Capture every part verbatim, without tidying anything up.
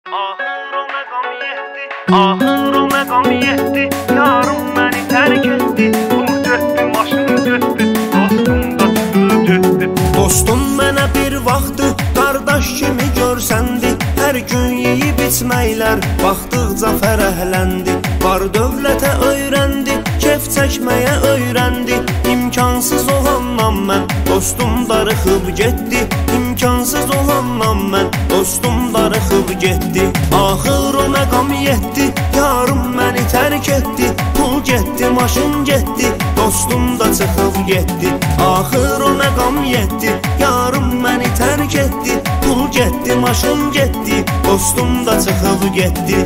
Ahır o məqam yetdi, ahır o məqam yetdi. Yarım məni tərk etdi, pul getdi, maşın getdi, dostum da çıxıb getdi. Dostum mənə bir vaxtı qardaş kimi görsəndi. Hər gün yeyib içməklər baxdıqca fərəhləndi. Var dövlətə öyrəndi, kef çəkməyə öyrəndi. İmkansız olandan mən dostum darıxıb getdi. İmkansız olandan mən dostum darıxıb getdi. Axır o məqam yetdi, yarım məni tərk etdi. Pul getdi, maşın getdi, dostum da çıxıb getdi. Axır o məqam yetdi, yarım məni tərk etdi. Pul getdi, maşın getdi, dostum da çıxıb getdi.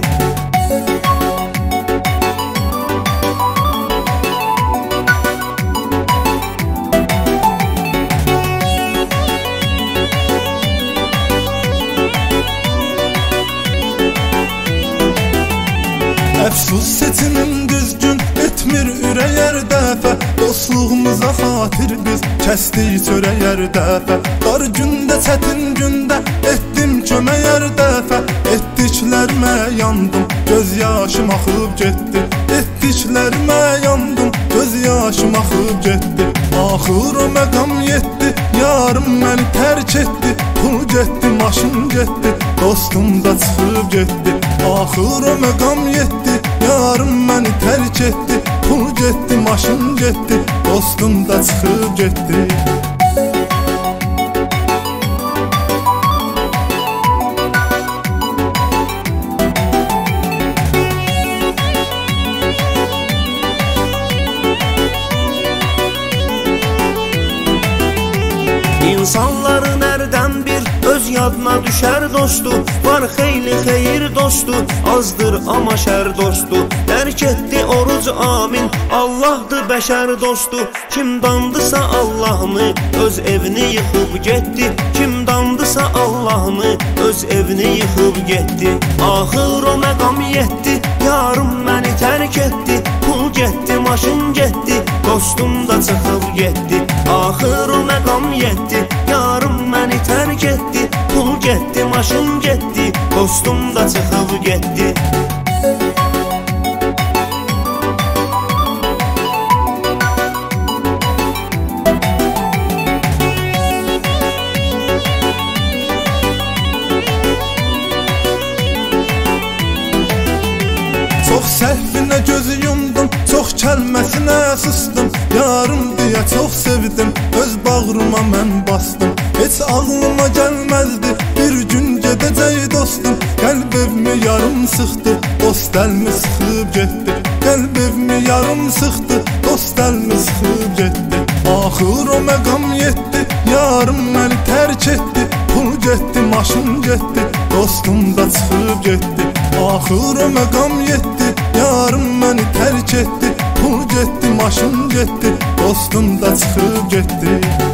Əfsus seçimin düzgün etmir ürəyər dəfə. Dostluğumuza xatir biz kəsdik çörəyər dəfə. Dar gündə, çətin gündə etdim köməyər dəfə. Etdiklərimə yandım, göz yaşım axıb getdi. Etdiklərimə yandım, göz yaşım axıb getdi. Axır o məqam yetdi, yarım məni tərk etdi. Pul getdi, maşın getdi, dostum da çıxıb getdi. Axır o məqam yetdi, yarım məni tərk etdi. Pul getdi, maşın getdi, dostum da çıxıb getdi. İnsanların ərdən bir öz yadına düşər dostu. Var xeyli xeyir dostu, azdır amma şər dostu. Dərk etdi oruc amin, Allahdır bəşər dostu. Kim dandısa Allahını, öz evini yıxıb getdi. Kim dandısa Allahını, öz evini yıxıb getdi. Axır o məqam yetdi, yarım məni tərk etdi. Pul getdi, maşın getdi, dostum da çıxıb getdi. Axır o məqam yetdi, yarım məni tərk etdi. Pul getdi, maşın getdi, dostum da çıxıb getdi. Çox səhvinə gözü yumdum, çox kəlməsinə sustum. Yarım deyə çox sevdim, öz bağrıma mən bastım. Heç ağlıma gəlməzdi, bir gün gedəcək dostum. Qəlb evimi yarım sıxdı, dost əlmi sıxıb getdi. Qəlb evimi yarım sıxdı, dost əlmi sıxıb getdi. Axır o məqam yetdi, yarım məni tərk etdi. Pul getdi, maşın getdi, dostum da çıxıb getdi. Axır o məqam yetdi, yarım məni tərk etdi. Pul getdi, maşın getdi, dostum da çıxıb getdi.